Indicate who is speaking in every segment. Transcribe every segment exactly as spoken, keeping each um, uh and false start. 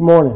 Speaker 1: Good morning.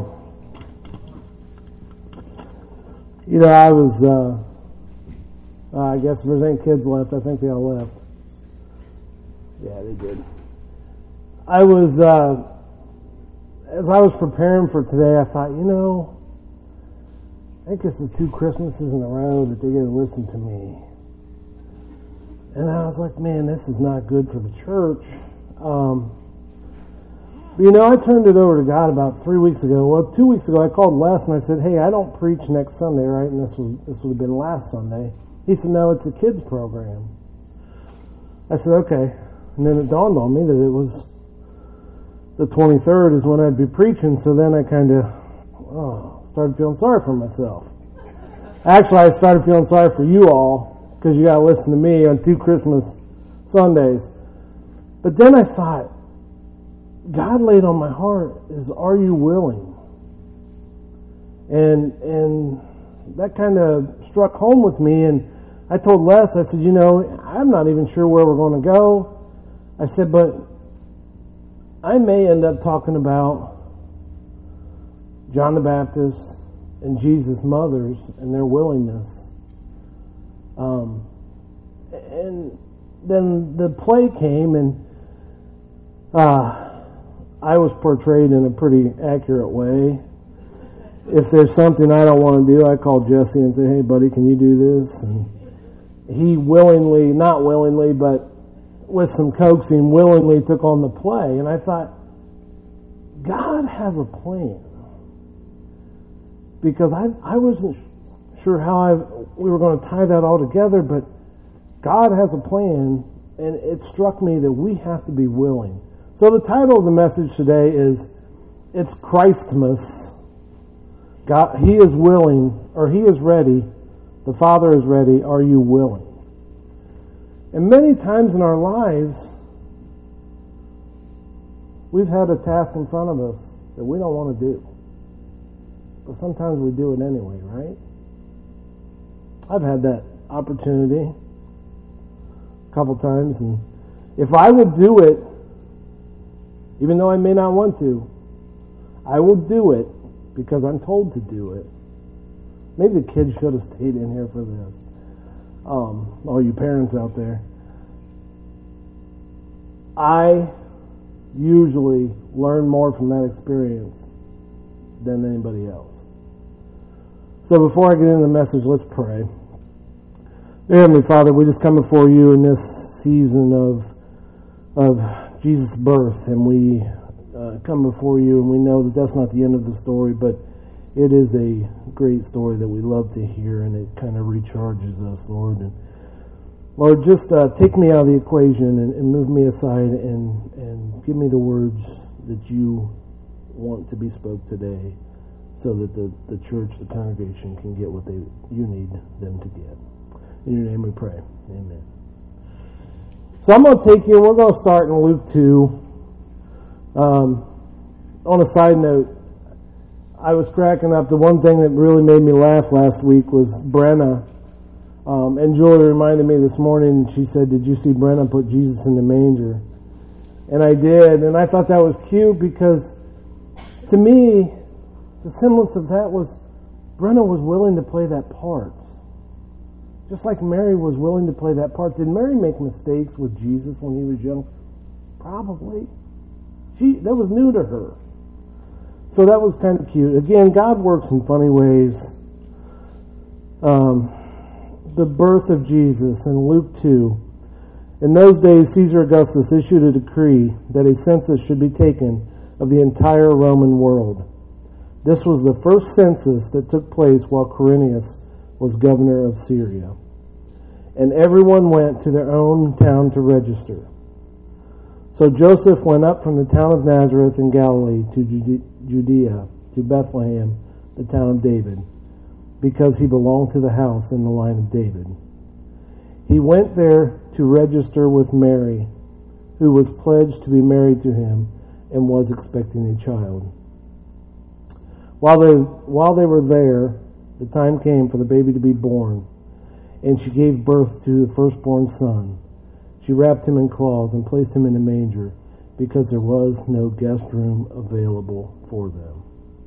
Speaker 1: You know, I was, uh, uh, I guess if there's any kids left, I think they all left. Yeah, they did. I was, uh, as I was preparing for today, I thought, you know, I think this is two Christmases in a row that they get to listen to me. And I was like, man, this is not good for the church. Um, but you know, I turned it over to God about three weeks ago. Well, two weeks ago, I called Les and I said, hey, I don't preach next Sunday, right? And this was this would have been last Sunday. He said, no, it's a kids program. I said, okay. And then it dawned on me that it was the twenty-third is when I'd be preaching. So then I kind of oh, started feeling sorry for myself. Actually, I started feeling sorry for you all because you got to listen to me on two Christmas Sundays. But then I thought, God laid on my heart is, are you willing? And and that kind of struck home with me. And I told Les, I said, you know, I'm not even sure where we're going to go. I said, but I may end up talking about John the Baptist and Jesus' mothers and their willingness. Um, and then the play came, and uh, I was portrayed in a pretty accurate way. If there's something I don't want to do, I call Jesse and say, hey, buddy, can you do this? And he willingly, not willingly, but with some coaxing, willingly took on the play. And I thought, God has a plan. Because I I wasn't sure how I we were going to tie that all together, but God has a plan, and it struck me that we have to be willing. So the title of the message today is, it's Christmas. God, He is willing, or He is ready. The Father is ready. Are you willing? And many times in our lives, we've had a task in front of us that we don't want to do. But sometimes we do it anyway, right? I've had that opportunity a couple times, and if I will do it, even though I may not want to, I will do it because I'm told to do it. Maybe the kids should have stayed in here for this. Um, all you parents out there. I usually learn more from that experience than anybody else. So before I get into the message, let's pray. Dear Heavenly Father, we just come before you in this season of of Jesus' birth, and we uh, come before you, and we know that that's not the end of the story, but it is a great story that we love to hear, and it kind of recharges us, Lord. And Lord, just uh, take me out of the equation and, and move me aside and, and give me the words that you want to be spoke today, so that the, the church, the congregation can get what they you need them to get. In your name we pray. Amen. So I'm going to take you, and we're going to start in Luke two. Um, on a side note, I was cracking up. The one thing that really made me laugh last week was Brenna. Um, and Julie reminded me this morning, she said, did you see Brenna put Jesus in the manger? And I did, and I thought that was cute because to me, the semblance of that was Brenna was willing to play that part. Just like Mary was willing to play that part. Did Mary make mistakes with Jesus when he was young? Probably. She that was new to her. So that was kind of cute. Again, God works in funny ways. Um, the birth of Jesus in Luke two. In those days, Caesar Augustus issued a decree that a census should be taken of the entire Roman world. This was the first census that took place while Quirinius was governor of Syria. And everyone went to their own town to register. So Joseph went up from the town of Nazareth in Galilee to Judea, to Bethlehem, the town of David, because he belonged to the house in the line of David. He went there to register with Mary, who was pledged to be married to him and was expecting a child. While they, while they were there, the time came for the baby to be born, and she gave birth to the firstborn son. She wrapped him in cloths and placed him in a manger, because there was no guest room available for them.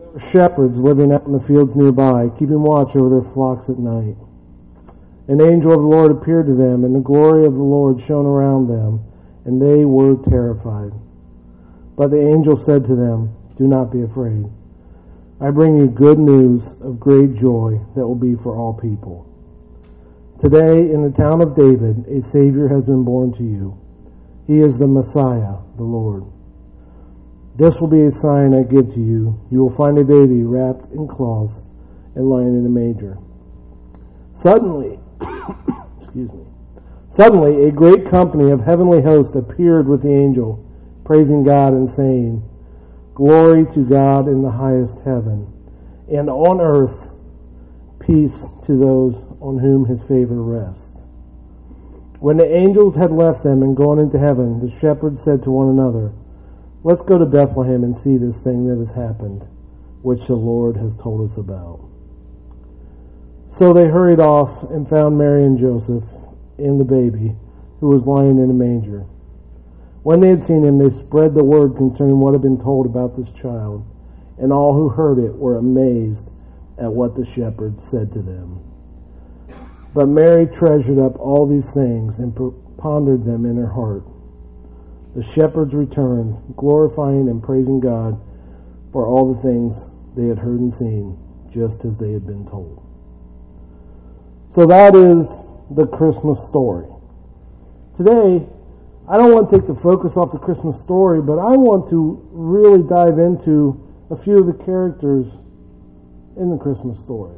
Speaker 1: were shepherds living out in the fields nearby, keeping watch over their flocks at night. An angel of the Lord appeared to them, and the glory of the Lord shone around them, and they were terrified. But the angel said to them, "Do not be afraid. I bring you good news of great joy that will be for all people. Today, in the town of David, a Savior has been born to you. He is the Messiah, the Lord. This will be a sign I give to you. You will find a baby wrapped in cloths and lying in a manger." Suddenly, excuse me, suddenly a great company of heavenly hosts appeared with the angel, praising God and saying, "Glory to God in the highest heaven, and on earth peace to those on whom his favor rests." When the angels had left them and gone into heaven, the shepherds said to one another, "Let's go to Bethlehem and see this thing that has happened, which the Lord has told us about." So they hurried off and found Mary and Joseph and the baby, who was lying in a manger. When they had seen him, they spread the word concerning what had been told about this child, and all who heard it were amazed at what the shepherds said to them. But Mary treasured up all these things and pondered them in her heart. The shepherds returned, glorifying and praising God for all the things they had heard and seen, just as they had been told. So that is the Christmas story. Today, I don't want to take the focus off the Christmas story, but I want to really dive into a few of the characters in the Christmas story.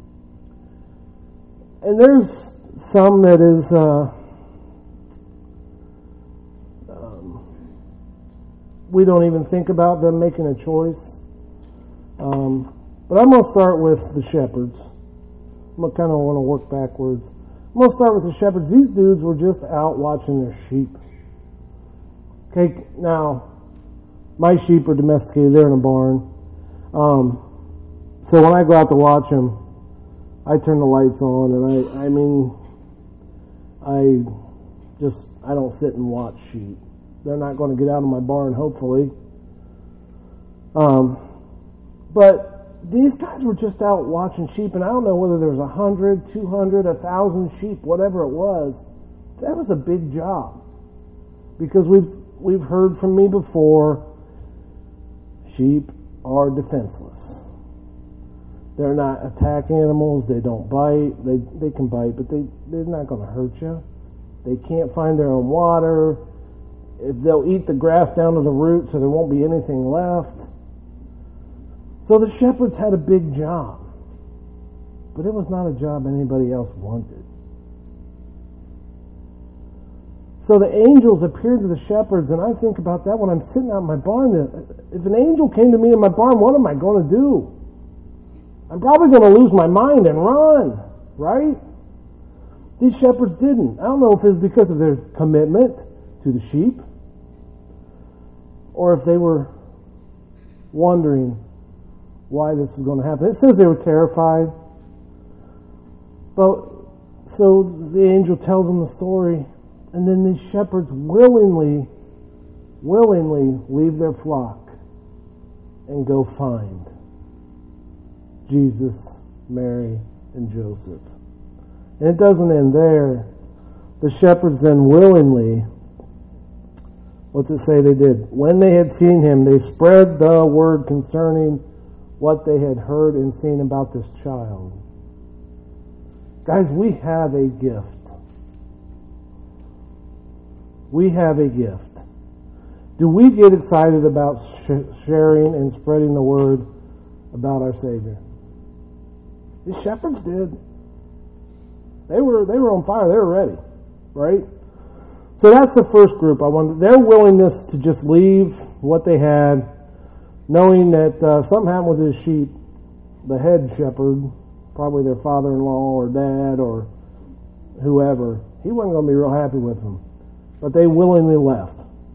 Speaker 1: And there's some that is uh, um, we don't even think about them making a choice. Um, but I'm going to start with the shepherds. I kind of want to work backwards. I'm going to start with the shepherds. These dudes were just out watching their sheep. Okay, now, my sheep are domesticated. They're in a barn. Um, so when I go out to watch them, I turn the lights on, and I, I mean, I just, I don't sit and watch sheep. They're not going to get out of my barn, hopefully. Um, but these guys were just out watching sheep, and I don't know whether there was a hundred, two hundred, a thousand sheep, whatever it was. That was a big job, because we've we've heard from me before. Sheep are defenseless. They're not attack animals. They don't bite. They they can bite, but they they're not going to hurt you. They can't find their own water. If they'll eat the grass down to the root, so there won't be anything left. So the shepherds had a big job, but it was not a job anybody else wanted. So the angels appeared to the shepherds, and I think about that when I'm sitting out in my barn. If an angel came to me in my barn, what am I going to do? I'm probably going to lose my mind and run, right? These shepherds didn't. I don't know if it's because of their commitment to the sheep, or if they were wondering why this was going to happen. It says they were terrified. But so the angel tells them the story, and then these shepherds willingly, willingly leave their flock and go find Jesus, Mary, and Joseph. And it doesn't end there. The shepherds then willingly, what's it say they did? When they had seen him, they spread the word concerning what they had heard and seen about this child. Guys, we have a gift. We have a gift. Do we get excited about sh- sharing and spreading the word about our Savior? The shepherds did. They were they were on fire. They were ready, right? So that's the first group. I wonder their willingness to just leave what they had, knowing that uh, something happened with his sheep. The head shepherd, probably their father-in-law or dad or whoever, he wasn't going to be real happy with them. But they willingly left.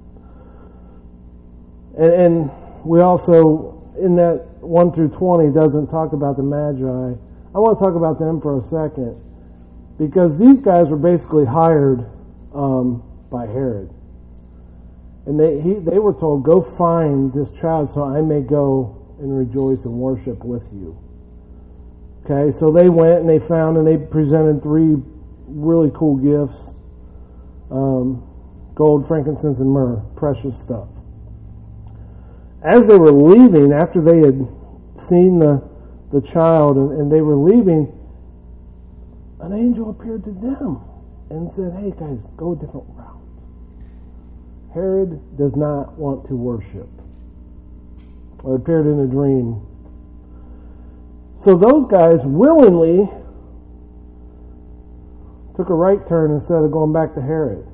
Speaker 1: And, and we also, in that one through twenty, doesn't talk about the Magi. I want to talk about them for a second, because these guys were basically hired um, by Herod. And they he, they were told, go find this child so I may go and rejoice and worship with you. Okay, so they went and they found and they presented three really cool gifts. Um, gold, frankincense, and myrrh. Precious stuff. As they were leaving, after they had seen the, the child and, and they were leaving, an angel appeared to them and said, hey guys, go a different route. Herod does not want to worship. It appeared in a dream. So those guys willingly took a right turn instead of going back to Herod,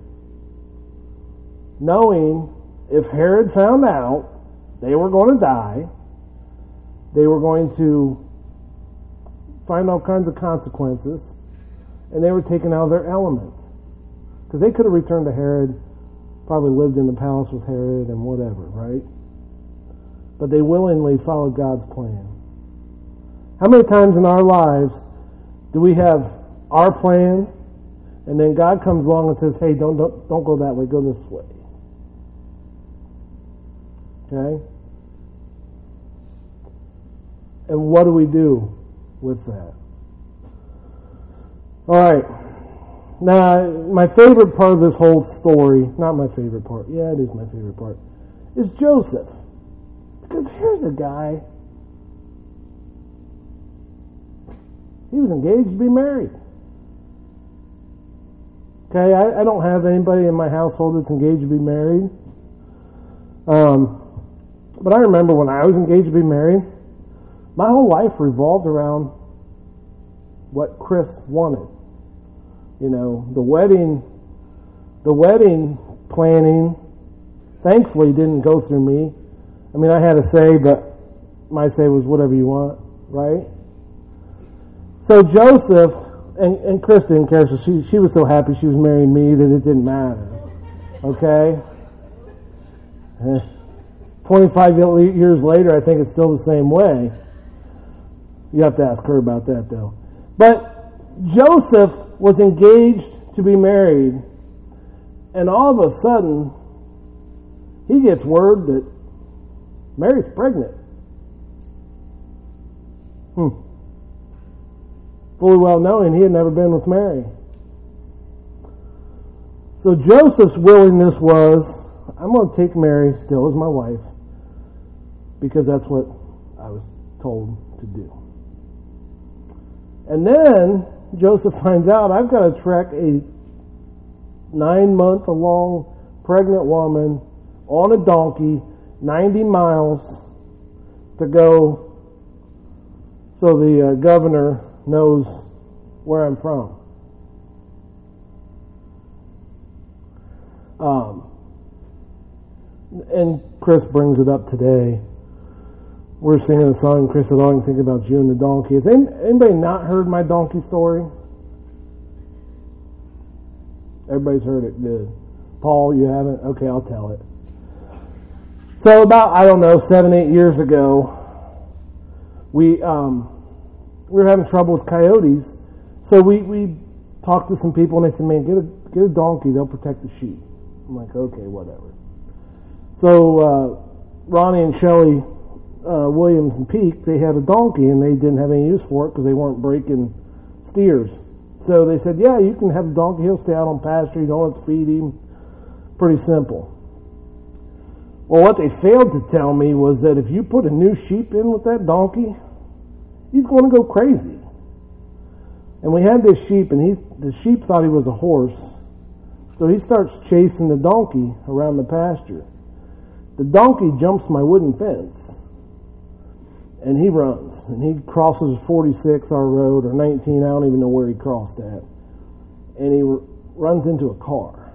Speaker 1: knowing if Herod found out they were going to die, they were going to find all kinds of consequences, and they were taken out of their element. Because they could have returned to Herod, probably lived in the palace with Herod and whatever, right? But they willingly followed God's plan. How many times in our lives do we have our plan, and then God comes along and says, hey, don't, don't, don't go that way, go this way. Okay? And what do we do with that? All right. Now, my favorite part of this whole story, not my favorite part, yeah, it is my favorite part, is Joseph. Because here's a guy, he was engaged to be married. Okay, I, I don't have anybody in my household that's engaged to be married. Um, but I remember when I was engaged to be married, my whole life revolved around what Chris wanted. You know, the wedding, the wedding planning, thankfully didn't go through me. I mean, I had a say, but my say was whatever you want, right? So Joseph, and, and Chris didn't care, so she, she was so happy she was marrying me that it didn't matter. Okay? twenty-five years later, I think it's still the same way. You have to ask her about that, though. But Joseph was engaged to be married, and all of a sudden, he gets word that Mary's pregnant. Hmm. Fully well knowing he had never been with Mary. So Joseph's willingness was, I'm going to take Mary still as my wife, because that's what I was told to do. And then Joseph finds out, I've got to trek a nine-month-long pregnant woman on a donkey ninety miles to go so the uh, governor knows where I'm from. Um, and Chris brings it up today. We're singing a song, and Chris said, all I can think about you and the donkey. Has anybody not heard my donkey story? Everybody's heard it. Good. Paul, you haven't? Okay, I'll tell it. So about, I don't know, seven, eight years ago, we um, we were having trouble with coyotes. So we, we talked to some people, and they said, man, get a, get a donkey. They'll protect the sheep. I'm like, okay, whatever. So uh, Ronnie and Shelley uh, Williams and Peak, they had a donkey, and they didn't have any use for it because they weren't breaking steers. So they said, yeah, you can have a donkey. He'll stay out on pasture. You don't have to feed him. Pretty simple. Well, what they failed to tell me was that if you put a new sheep in with that donkey, he's going to go crazy. And we had this sheep, and he, the sheep thought he was a horse. So he starts chasing the donkey around the pasture. The donkey jumps my wooden fence, and he runs. And he crosses forty-six, our road, or nineteen, I don't even know where he crossed at. And he r- runs into a car.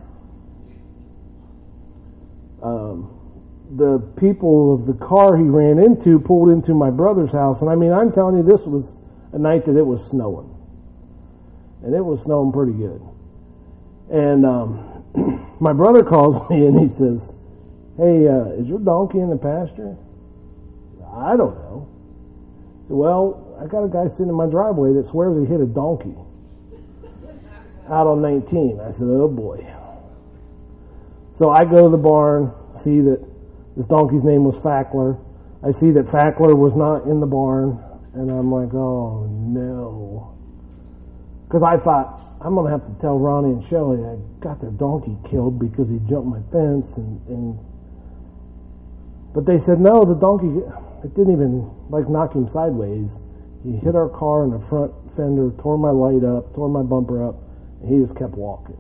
Speaker 1: Um... The people of the car he ran into pulled into my brother's house. And I mean, I'm telling you, this was a night that it was snowing. And it was snowing pretty good. And um, my brother calls me and he says, hey, uh, is your donkey in the pasture? I don't know. I said, well, I got a guy sitting in my driveway that swears he hit a donkey out on nineteen. I said, oh boy. So I go to the barn, see that this donkey's name was Fackler. I see that Fackler was not in the barn, and I'm like, oh no. Because I thought, I'm going to have to tell Ronnie and Shelley I got their donkey killed because he jumped my fence. And, and But they said, no, the donkey, it didn't even like knock him sideways. He hit our car in the front fender, tore my light up, tore my bumper up, and he just kept walking.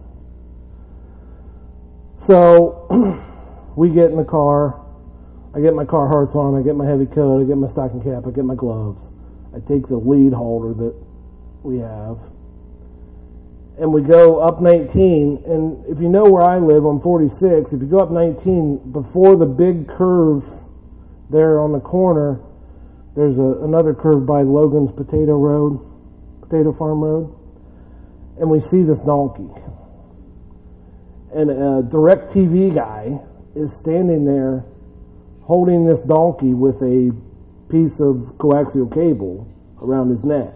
Speaker 1: So we get in the car. I get my Carhartts on. I get my heavy coat. I get my stocking cap. I get my gloves. I take the lead holder that we have. And we go up nineteen. And if you know where I live on forty-six, if you go up nineteen, before the big curve there on the corner, there's a, another curve by Logan's Potato Road, Potato Farm Road. And we see this donkey. And a DirecTV guy is standing there holding this donkey with a piece of coaxial cable around his neck.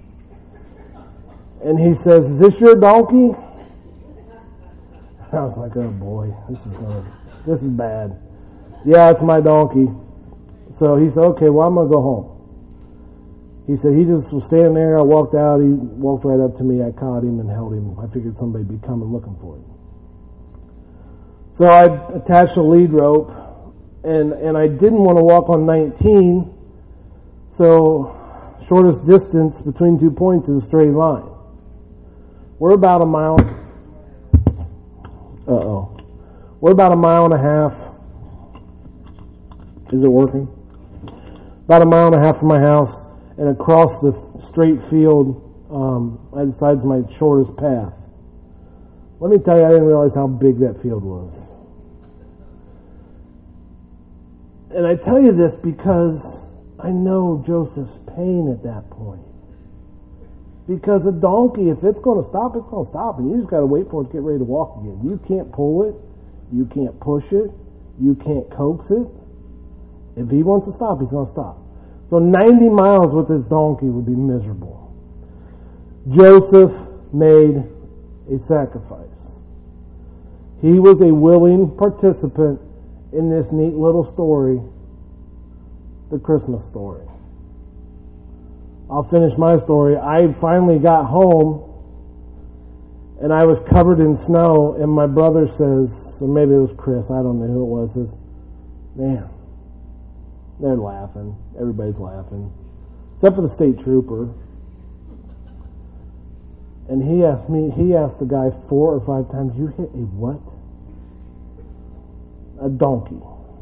Speaker 1: And he says, is this your donkey? I was like, oh boy, this is gonna, this is bad. Yeah, it's my donkey. So he said, okay, well, I'm going to go home. He said, he just was standing there. I walked out. He walked right up to me. I caught him and held him. I figured somebody would be coming looking for him. So I attached a lead rope. And and I didn't want to walk on nineteen, so shortest distance between two points is a straight line. We're about a mile. Uh-oh. We're about a mile and a half. Is it working? About a mile and a half from my house, and across the straight field, um, I decided it's my shortest path. Let me tell you, I didn't realize how big that field was. And I tell you this because I know Joseph's pain at that point. Because a donkey, if it's going to stop, it's going to stop. And you just got to wait for it to get ready to walk again. You can't pull it. You can't push it. You can't coax it. If he wants to stop, he's going to stop. So ninety miles with this donkey would be miserable. Joseph made a sacrifice. He was a willing participant in this neat little story, the Christmas story. I'll finish my story. I finally got home, and I was covered in snow, and my brother says, or maybe it was Chris, I don't know who it was, says, man, they're laughing. Everybody's laughing. Except for the state trooper. And he asked me, he asked the guy four or five times, you hit a what? A donkey.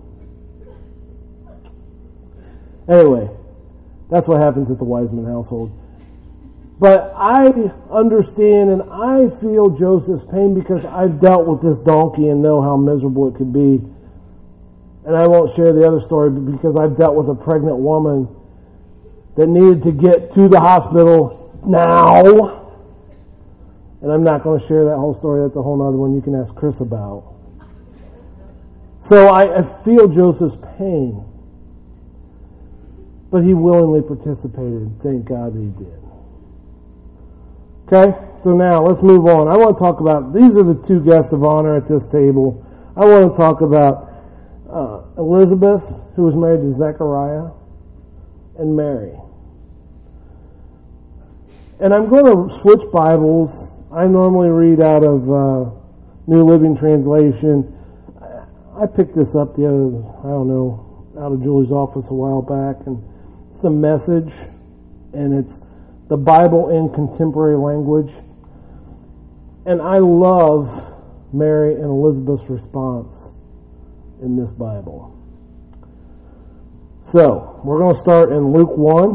Speaker 1: Anyway, that's what happens at the Wiseman household. But I understand and I feel Joseph's pain because I've dealt with this donkey and know how miserable it could be. And I won't share the other story because I've dealt with a pregnant woman that needed to get to the hospital now. And I'm not going to share that whole story. That's a whole other one you can ask Chris about. So I, I feel Joseph's pain. But he willingly participated. Thank God that he did. Okay, so now let's move on. I want to talk about, these are the two guests of honor at this table. I want to talk about uh, Elizabeth, who was married to Zechariah, and Mary. And I'm going to switch Bibles. I normally read out of uh, New Living Translation. I picked this up the other, I don't know, out of Julie's office a while back, and it's the Message, and it's the Bible in contemporary language. And I love Mary and Elizabeth's response in this Bible. So, we're going to start in Luke one.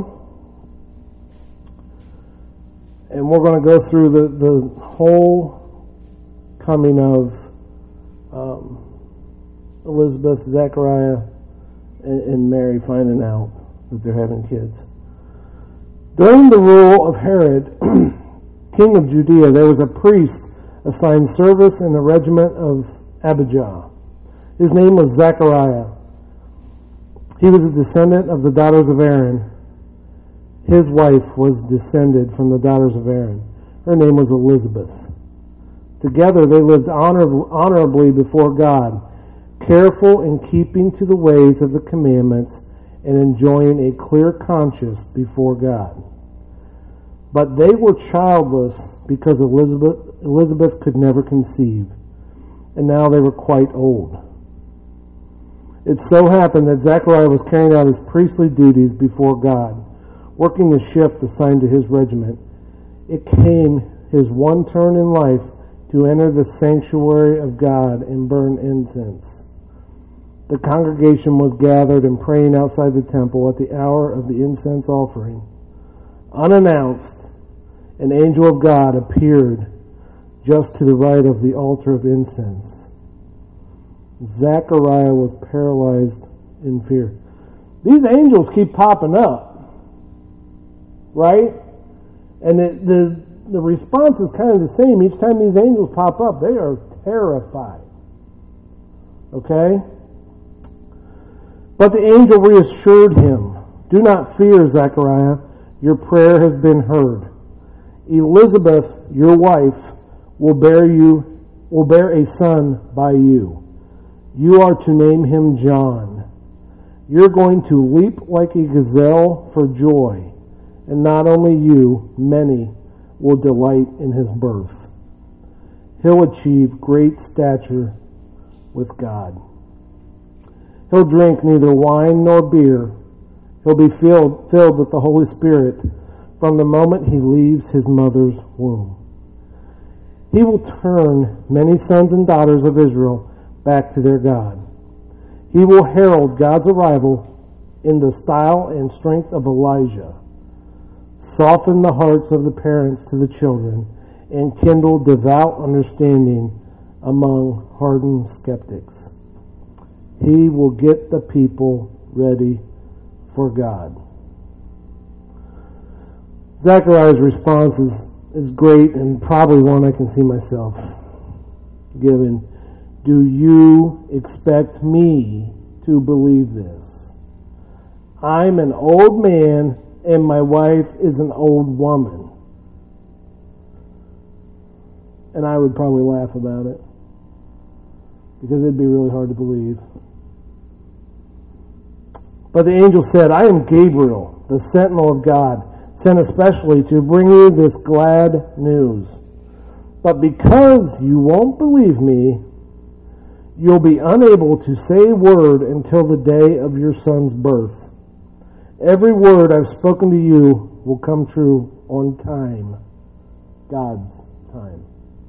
Speaker 1: And we're going to go through the, the whole coming of um, Elizabeth, Zechariah, and, and Mary finding out that they're having kids. During the rule of Herod, king of Judea, there was a priest assigned service in the regiment of Abijah. His name was Zechariah. He was a descendant of the daughters of Aaron. His wife was descended from the daughters of Aaron. Her name was Elizabeth. Together they lived honor- honorably before God, careful in keeping to the ways of the commandments and enjoying a clear conscience before God. But they were childless because Elizabeth, Elizabeth could never conceive, and now they were quite old. It so happened that Zechariah was carrying out his priestly duties before God, working the shift assigned to his regiment. It came his one turn in life to enter the sanctuary of God and burn incense. The congregation was gathered and praying outside the temple at the hour of the incense offering. Unannounced, an angel of God appeared just to the right of the altar of incense. Zechariah was paralyzed in fear. These angels keep popping up, right? And it, the the response is kind of the same. Each time these angels pop up, they are terrified. Okay? But the angel reassured him, "Do not fear, Zechariah. Your prayer has been heard. Elizabeth, your wife, will bear you will bear a son by you. You are to name him John. You're going to leap like a gazelle for joy, and not only you, many will delight in his birth. He'll achieve great stature with God. He'll drink neither wine nor beer. He'll be filled, filled with the Holy Spirit from the moment he leaves his mother's womb. He will turn many sons and daughters of Israel back to their God. He will herald God's arrival in the style and strength of Elijah, soften the hearts of the parents to the children, and kindle devout understanding among hardened skeptics. He will get the people ready for God." Zechariah's response is, is great, and probably one I can see myself giving. Do you expect me to believe this? I'm an old man and my wife is an old woman. And I would probably laugh about it, because it'd be really hard to believe. But the angel said, "I am Gabriel, the sentinel of God, sent especially to bring you this glad news. But because you won't believe me, you'll be unable to say a word until the day of your son's birth. Every word I've spoken to you will come true on time, God's time."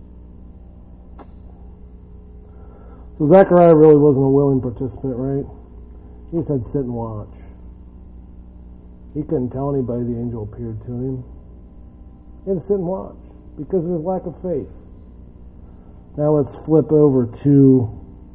Speaker 1: So Zechariah really wasn't a willing participant, right? He just had to sit and watch. He couldn't tell anybody the angel appeared to him. He had to sit and watch because of his lack of faith. Now let's flip over to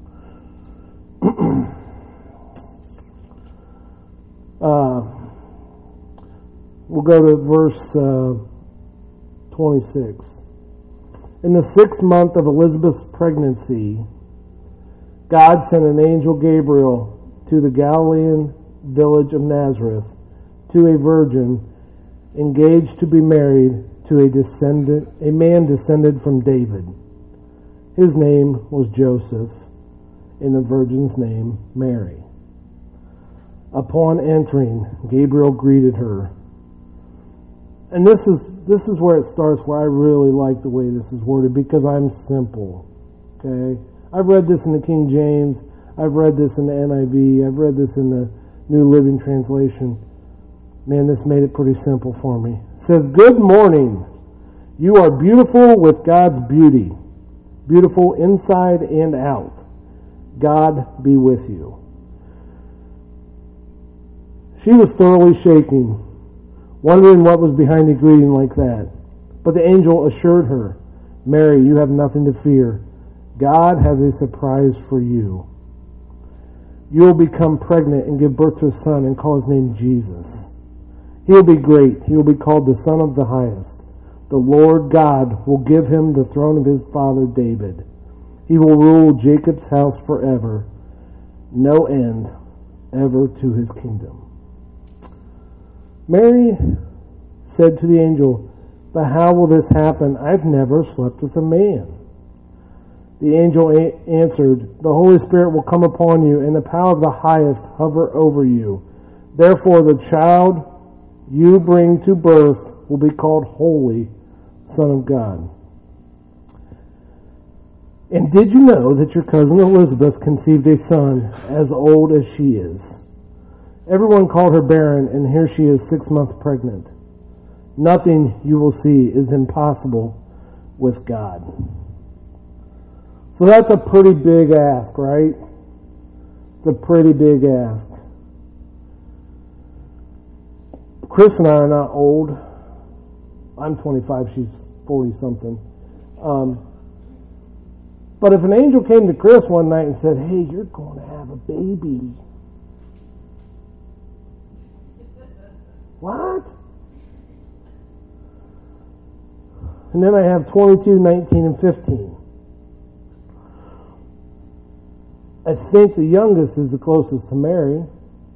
Speaker 1: uh, we'll go to verse uh, twenty-six. In the sixth month of Elizabeth's pregnancy, God sent an angel Gabriel to the Galilean village of Nazareth to a virgin engaged to be married to a descendant, a man descended from David. His name was Joseph, and the virgin's name Mary. Upon entering, Gabriel greeted her. And this is this is where it starts, where I really like the way this is worded, because I'm simple. Okay? I've read this in the King James. I've read this in the N I V. I've read this in the New Living Translation. Man, this made it pretty simple for me. It says, "Good morning. You are beautiful with God's beauty. Beautiful inside and out. God be with you." She was thoroughly shaking, wondering what was behind a greeting like that. But the angel assured her, "Mary, you have nothing to fear. God has a surprise for you. You will become pregnant and give birth to a son and call his name Jesus. He will be great. He will be called the Son of the Highest. The Lord God will give him the throne of his father David. He will rule Jacob's house forever. No end ever to his kingdom." Mary said to the angel, "But how will this happen? I've never slept with a man." The angel a- answered, "The Holy Spirit will come upon you, and the power of the Highest hover over you. Therefore the child you bring to birth will be called Holy, Son of God. And did you know that your cousin Elizabeth conceived a son as old as she is? Everyone called her barren, and here she is six months pregnant. Nothing you will see is impossible with God. So that's a pretty big ask, right? It's a pretty big ask. Chris and I are not old. I'm twenty-five, she's forty-something. Um, but if an angel came to Chris one night and said, hey, you're going to have a baby. What? And then I have twenty-two, nineteen, and fifteen. I think the youngest is the closest to Mary.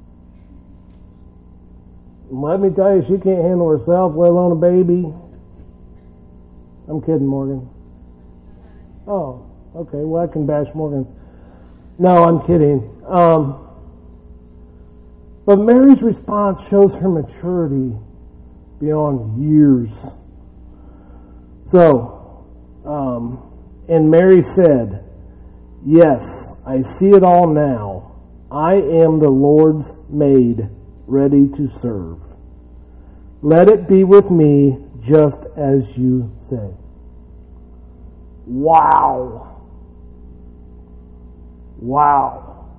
Speaker 1: Let me tell you, she can't handle herself, let alone a baby. I'm kidding, Morgan. Oh, okay. Well, I can bash Morgan. No, I'm kidding. Um, but Mary's response shows her maturity beyond years. So, um, and Mary said, yes, I see it all now. I am the Lord's maid, ready to serve. Let it be with me just as you say. Wow. Wow.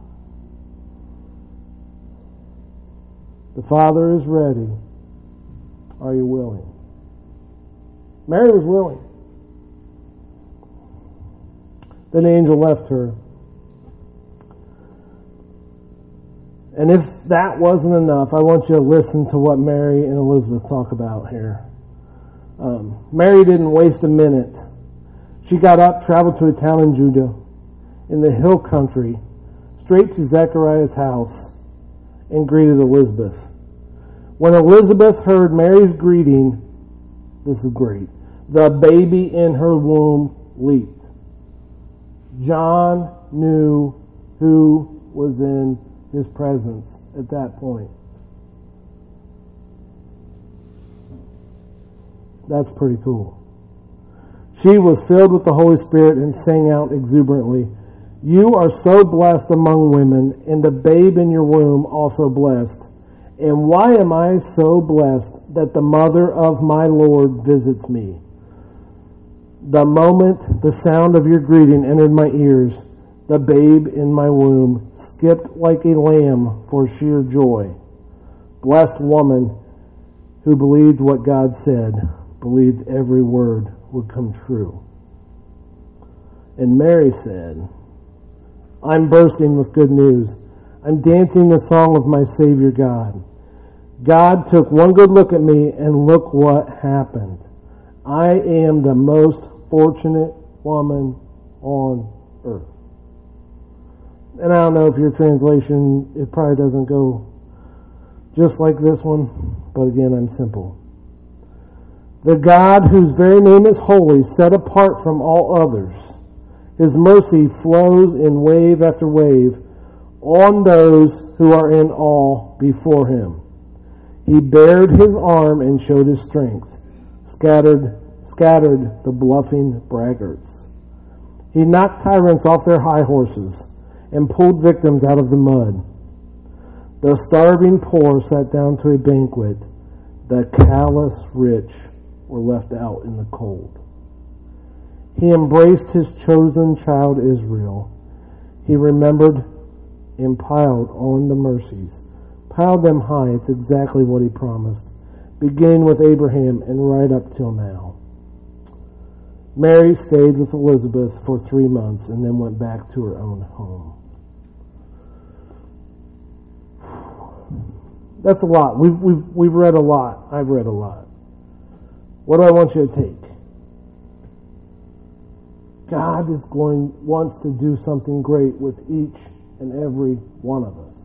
Speaker 1: The Father is ready. Are you willing? Mary was willing. Then the angel left her. And if that wasn't enough, I want you to listen to what Mary and Elizabeth talk about here. Um, Mary didn't waste a minute. She got up, traveled to a town in Judah, in the hill country, straight to Zechariah's house, and greeted Elizabeth. When Elizabeth heard Mary's greeting, this is great, the baby in her womb leaped. John knew who was in his presence at that point. That's pretty cool. She was filled with the Holy Spirit and sang out exuberantly, you are so blessed among women, and the babe in your womb also blessed. And why am I so blessed that the mother of my Lord visits me? The moment the sound of your greeting entered my ears, the babe in my womb skipped like a lamb for sheer joy. Blessed woman who believed what God said, believed every word would come true. And Mary said, I'm bursting with good news. I'm dancing the song of my Savior God. God took one good look at me, and look what happened. I am the most fortunate woman on earth. And I don't know if your translation, it probably doesn't go just like this one, but again, I'm simple. The God whose very name is holy, set apart from all others. His mercy flows in wave after wave on those who are in awe before him. He bared his arm and showed his strength, scattered, scattered the bluffing braggarts. He knocked tyrants off their high horses and pulled victims out of the mud. The starving poor sat down to a banquet. The callous rich were left out in the cold. He embraced his chosen child Israel. He remembered and piled on the mercies. Piled them high. It's exactly what he promised. Beginning with Abraham and right up till now. Mary stayed with Elizabeth for three months and then went back to her own home. That's a lot. We've, we've, we've read a lot. I've read a lot. What do I want you to take? God is going, wants to do something great with each and every one of us.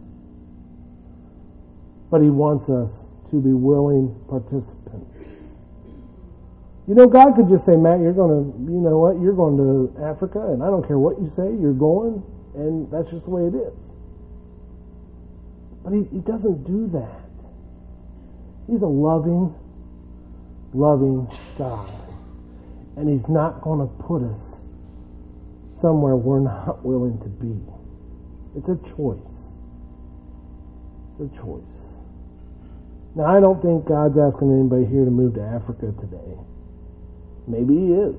Speaker 1: But he wants us to be willing participants. You know, God could just say, Matt, you're going to, you know what, you're going to Africa, and I don't care what you say, you're going, and that's just the way it is. But he, he doesn't do that. He's a loving, loving God. And he's not going to put us somewhere we're not willing to be. It's a choice. It's a choice. Now, I don't think God's asking anybody here to move to Africa today. Maybe he is.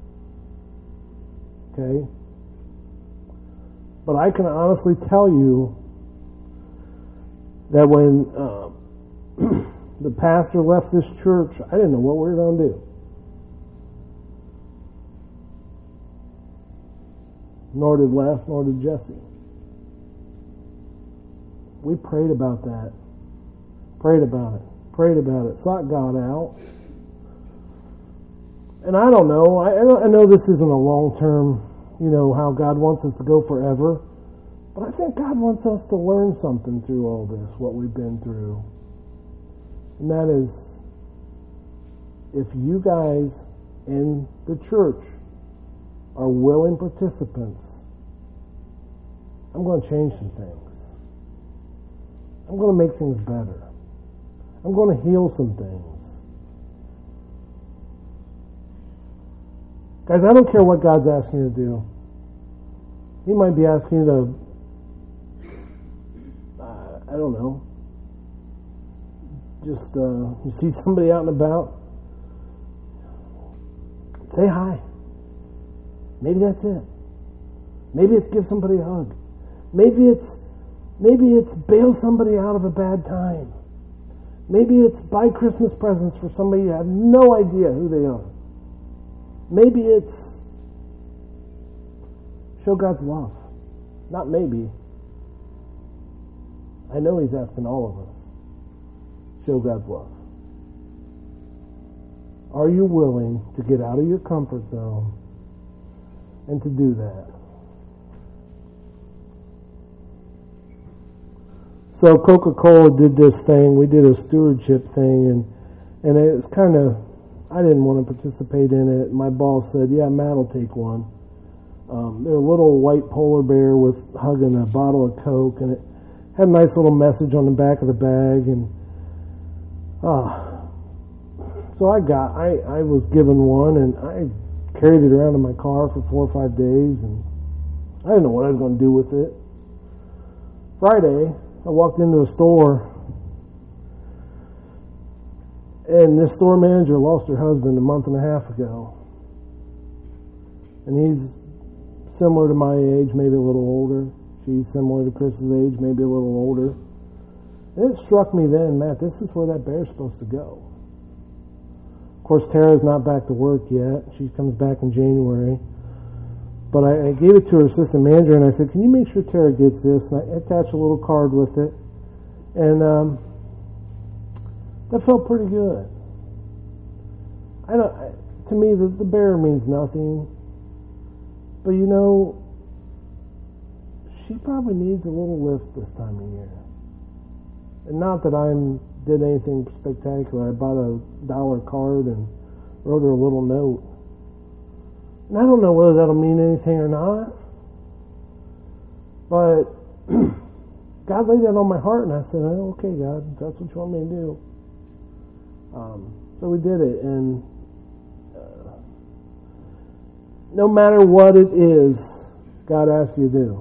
Speaker 1: Okay? But I can honestly tell you that when uh, the pastor left this church, I didn't know what we were going to do. Nor did Les, nor did Jesse. We prayed about that. Prayed about it. Prayed about it. Sought God out. And I don't know. I, I know this isn't a long-term, you know, how God wants us to go forever. But I think God wants us to learn something through all this, what we've been through. And that is, if you guys in the church are willing participants, I'm going to change some things. I'm going to make things better. I'm going to heal some things. Guys, I don't care what God's asking you to do. He might be asking you to, uh, I don't know, just uh, you see somebody out and about, say hi. Maybe that's it. Maybe it's give somebody a hug. Maybe it's maybe it's bail somebody out of a bad time. Maybe it's buy Christmas presents for somebody you have no idea who they are. Maybe it's show God's love. Not maybe. I know he's asking all of us. Show God's love. Are you willing to get out of your comfort zone and to do that? So Coca-Cola did this thing. We did a stewardship thing, and and it was kind of, I didn't want to participate in it. My boss said, yeah, Matt will take one. Um, they're a little white polar bear with hugging a bottle of Coke, and it had a nice little message on the back of the bag. And uh, so I got, I, I was given one, and I carried it around in my car for four or five days, and I didn't know what I was going to do with it. Friday, I walked into a store, and this store manager lost her husband a month and a half ago. And he's similar to my age, maybe a little older. She's similar to Chris's age, maybe a little older. And it struck me then, Matt, this is where that bear's supposed to go. Of course, Tara's not back to work yet. She comes back in January. But I, I gave it to her assistant manager, and I said, can you make sure Tara gets this? And I attached a little card with it. And um, that felt pretty good. I don't. I, to me, the, the bear means nothing. But you know, she probably needs a little lift this time of year. And not that I did anything spectacular. I bought a dollar card and wrote her a little note. And I don't know whether that'll mean anything or not. But God laid that on my heart, and I said, oh, okay, God, if that's what you want me to do. Um, so we did it, and uh, no matter what it is God asks you to do,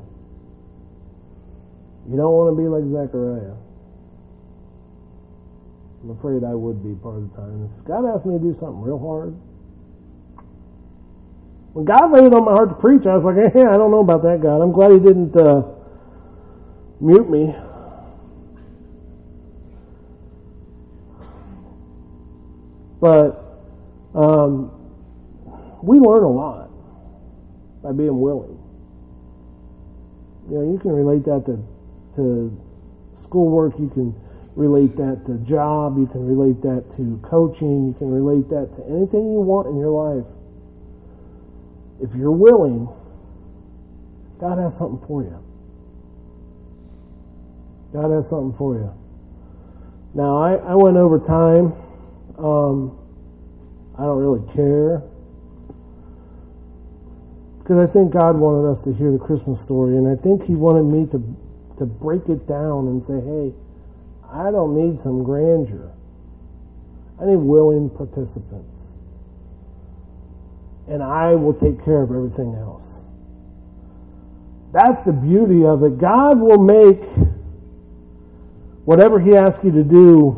Speaker 1: you don't want to be like Zechariah. I'm afraid I would be part of the time. If God asked me to do something real hard, when God laid it on my heart to preach, I was like, hey, I don't know about that, God. I'm glad he didn't uh, mute me. But um, we learn a lot by being willing. You know, you can relate that to, to schoolwork. You can relate that to job. You can relate that to coaching. You can relate that to anything you want in your life. If you're willing, God has something for you. God has something for you. Now, I, I went over time. Um, I don't really care. Because I think God wanted us to hear the Christmas story, and I think he wanted me to to break it down and say, hey, I don't need some grandeur. I need willing participants. And I will take care of everything else. That's the beauty of it. God will make whatever He asks you to do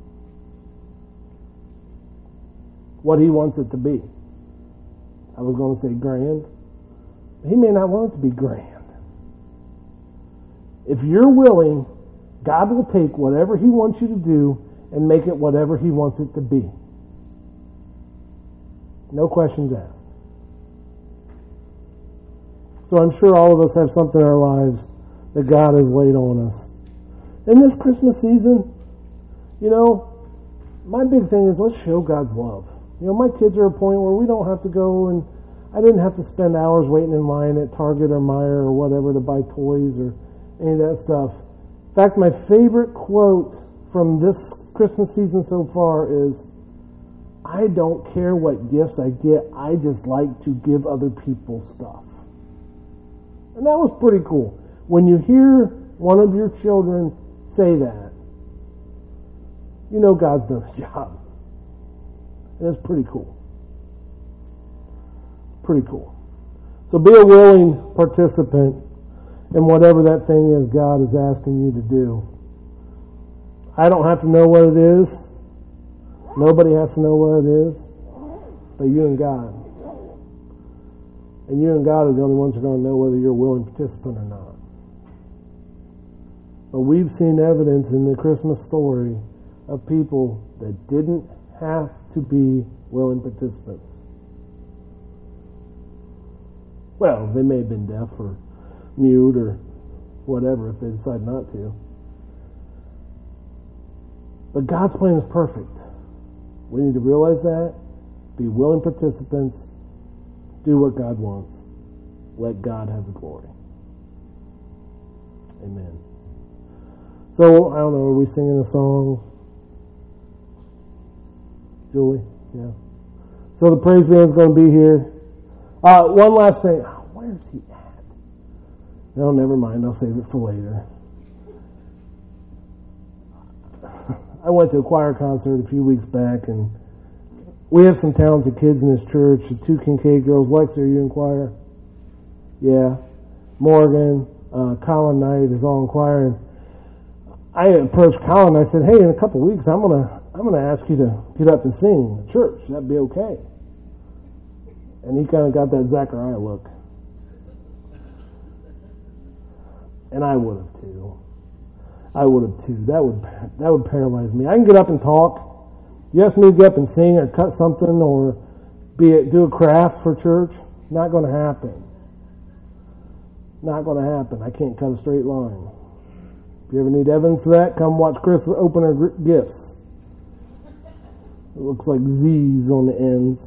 Speaker 1: what He wants it to be. I was going to say grand. He may not want it to be grand. If you're willing, God will take whatever He wants you to do and make it whatever He wants it to be. No questions asked. So I'm sure all of us have something in our lives that God has laid on us. In this Christmas season, you know, my big thing is let's show God's love. You know, my kids are at a point where we don't have to go, and I didn't have to spend hours waiting in line at Target or Meijer or whatever to buy toys or any of that stuff. In fact, my favorite quote from this Christmas season so far is, I don't care what gifts I get, I just like to give other people stuff. And that was pretty cool. When you hear one of your children say that, you know God's done His job. And it's pretty cool. Pretty cool. So be a willing participant in whatever that thing is God is asking you to do. I don't have to know what it is. Nobody has to know what it is. But you and God. And you and God are the only ones who are going to know whether you're a willing participant or not. But we've seen evidence in the Christmas story of people that didn't have to be willing participants. Well, they may have been deaf or mute or whatever if they decide not to. But God's plan is perfect. We need to realize that, be willing participants, do what God wants. Let God have the glory. Amen. So, I don't know, are we singing a song? Julie? Yeah. So the praise band's going to be here. Uh, one last thing. Oh, where's he at? No, never mind. I'll save it for later. I went to a choir concert a few weeks back, and we have some talented kids in this church. The two Kincaid girls. Lex, are you in choir? Yeah. Morgan, uh, Colin Knight is all in choir. And I approached Colin and I said, hey, in a couple of weeks, I'm going to I'm going to ask you to get up and sing at church. That'd be okay. And he kind of got that Zachariah look. And I would have too. I would have too. That would that would paralyze me. I can get up and talk. You ask me to get up and sing or cut something or be a, do a craft for church. Not going to happen. Not going to happen. I can't cut a straight line. If you ever need evidence of that, come watch Chris open her gifts. It looks like Z's on the ends.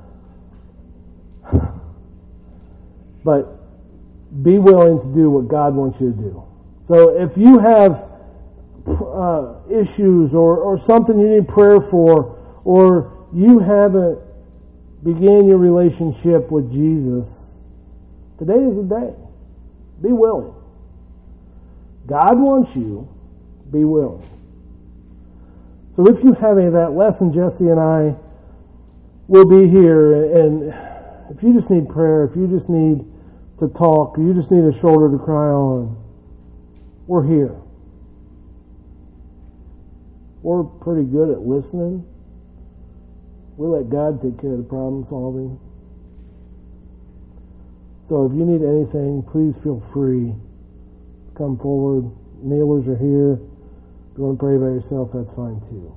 Speaker 1: But be willing to do what God wants you to do. So if you have uh, issues or, or something you need prayer for, or you haven't began your relationship with Jesus, today is the day. Be willing. God wants you. Be willing. So if you have any of that lesson, Jesse and I will be here. And if you just need prayer, if you just need to talk, or you just need a shoulder to cry on, we're here. We're pretty good at listening. We let God take care of the problem solving. So if you need anything, please feel free. Come forward. Kneelers are here. If you want to pray by yourself, that's fine too.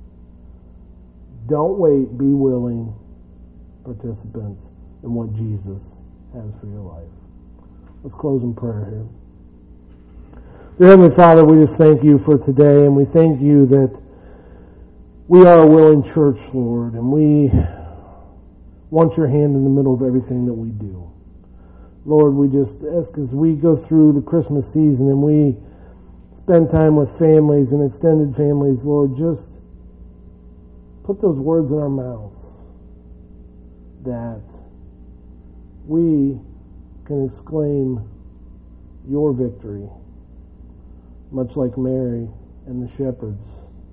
Speaker 1: Don't wait. Be willing participants in what Jesus has for your life. Let's close in prayer here. Dear Heavenly Father, we just thank you for today, and we thank you that we are a willing church, Lord, and we want your hand in the middle of everything that we do. Lord, we just ask as we go through the Christmas season and we spend time with families and extended families, Lord, just put those words in our mouths that we can exclaim your victory much like Mary and the shepherds,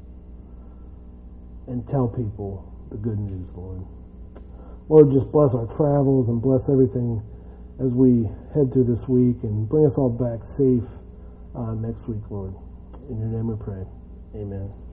Speaker 1: and tell people the good news, Lord. Lord, just bless our travels and bless everything as we head through this week, and bring us all back safe uh, next week, Lord. In your name we pray. Amen.